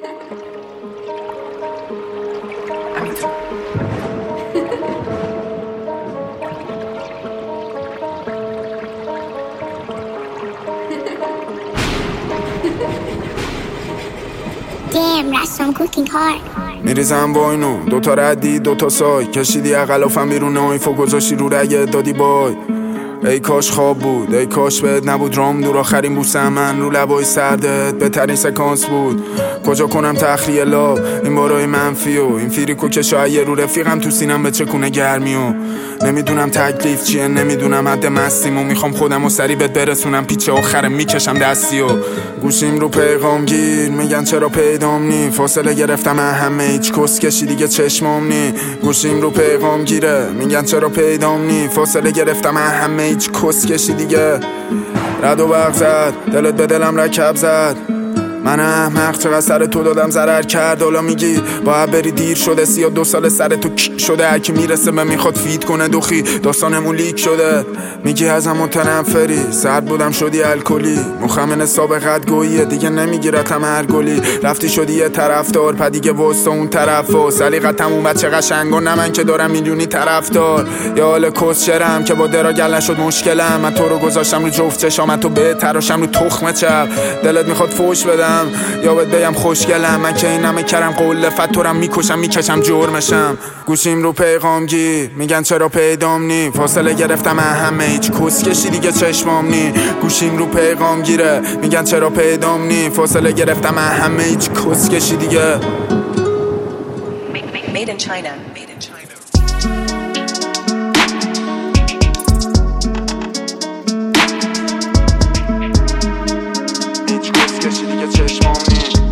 Damn, that's some cooking hard. میریزم با اینو دوتا ردی دوتا سای کشیدی اقلافم بیرون آیفو گذاشتی رو رگه دادی بای. ای کاش خواب بود، ای کاش بهت نبود رام دور آخرین بوسه من رو لبای سردت بهترین سکانس بود. کجا کنم تخلیه لاب این بارای منفی و این فیریکو که شاید رو رفیقم تو سینم به چکونه گرمی و نمیدونم تکلیف چیه، نمیدونم حد مستیم و میخوام خودم و سری بهت برسونم پیچه آخره میکشم دستی و گوشیم رو پیغام گیر میگن چرا پیدام نی، فاصله گرفتم همه هیچ کس کشی دیگه چشمام نی. گوشیم رو پیغام گیره میگن چرا پیدام نی، فاصله گرفتم همه هیچ کس کشی دیگه. رد و برق زد دلت به دلم رکب زد، من احمق چقدر سر تو دادم ضرر کرد. حالا میگی باید بری دیر شده 32 سال سر تو کیک شده، هرکی میرسه به میخواد فید کنه دوخی داستانمون لیک شده. میگی ازم متنفری سرد بودم شدی الکلی، مخمن سابقت گوییه دیگه نمیگیرتم هر گلی. رفتی شدی یه طرفدار پدیگه وسط اون طرف و سلیقتم اون بچه قشنگ و نه من که دارم میلیونی طرفدار. یا حال کس شرم که با درا گل نشد مشکلم، من تو رو گذاشتم رو جفت چشام تو به تراشم رو تخم چپ. دلت میخواد فوش بدم یا بهت بگم خوشگلم، من که اینمه کرم قول فتورم میکشم میکشم جرمشم. گوشیم رو پیغام گیر میگن چرا پیدام نی، فاصله گرفتم همه هیچ کس کشی دیگه چشمام نی. گوشیم رو پیغام گیره میگن چرا پیدام نی، فاصله گرفتم همه هیچ کس کشی دیگه. Made in China. هیچ کس کشی دیگه چشمام نی.